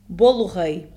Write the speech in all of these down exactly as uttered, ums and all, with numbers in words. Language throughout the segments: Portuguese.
Bolo Rei.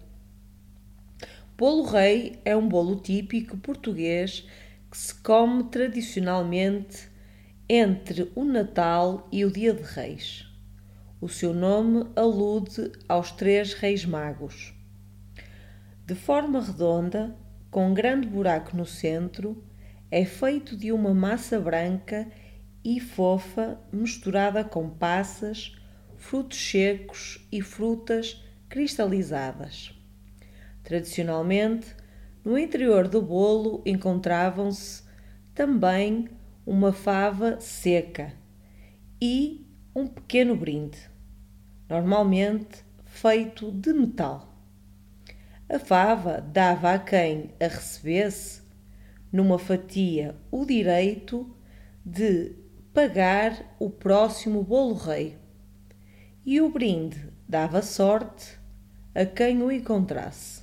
Bolo Rei é um bolo típico português que se come tradicionalmente entre o Natal e o Dia de Reis. O seu nome alude aos três reis magos. De forma redonda, com um grande buraco no centro, é feito de uma massa branca e fofa misturada com passas, frutos secos e frutas cristalizadas. Tradicionalmente, no interior do bolo encontravam-se também uma fava seca e um pequeno brinde, normalmente feito de metal. A fava dava a quem a recebesse, numa fatia, o direito de pagar o próximo bolo rei, e o brinde dava sorte a quem o encontrasse.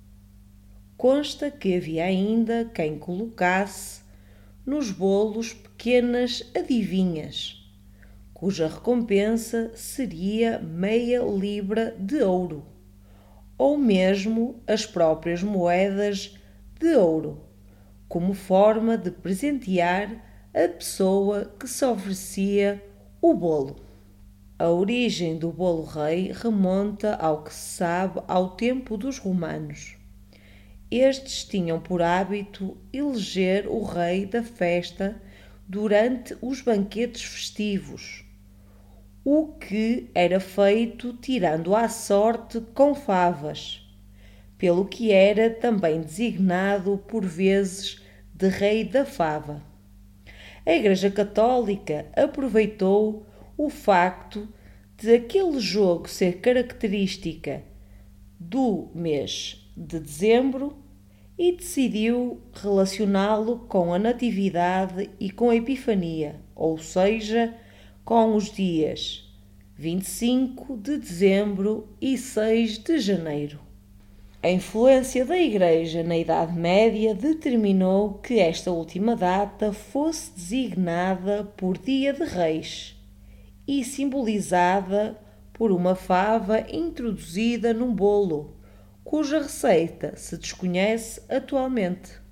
Consta que havia ainda quem colocasse nos bolos pequenas adivinhas, cuja recompensa seria meia libra de ouro, ou mesmo as próprias moedas de ouro, como forma de presentear a pessoa que se oferecia o bolo. A origem do bolo rei remonta, ao que se sabe, ao tempo dos romanos. Estes tinham por hábito eleger o rei da festa durante os banquetes festivos, o que era feito tirando à sorte com favas, pelo que era também designado por vezes de rei da fava. A Igreja Católica aproveitou o facto de aquele jogo ser característica do mês de dezembro e decidiu relacioná-lo com a Natividade e com a Epifania, ou seja, com os dias vinte e cinco de dezembro e seis de janeiro. A influência da Igreja na Idade Média determinou que esta última data fosse designada por Dia de Reis e simbolizada por uma fava introduzida num bolo, cuja receita se desconhece atualmente.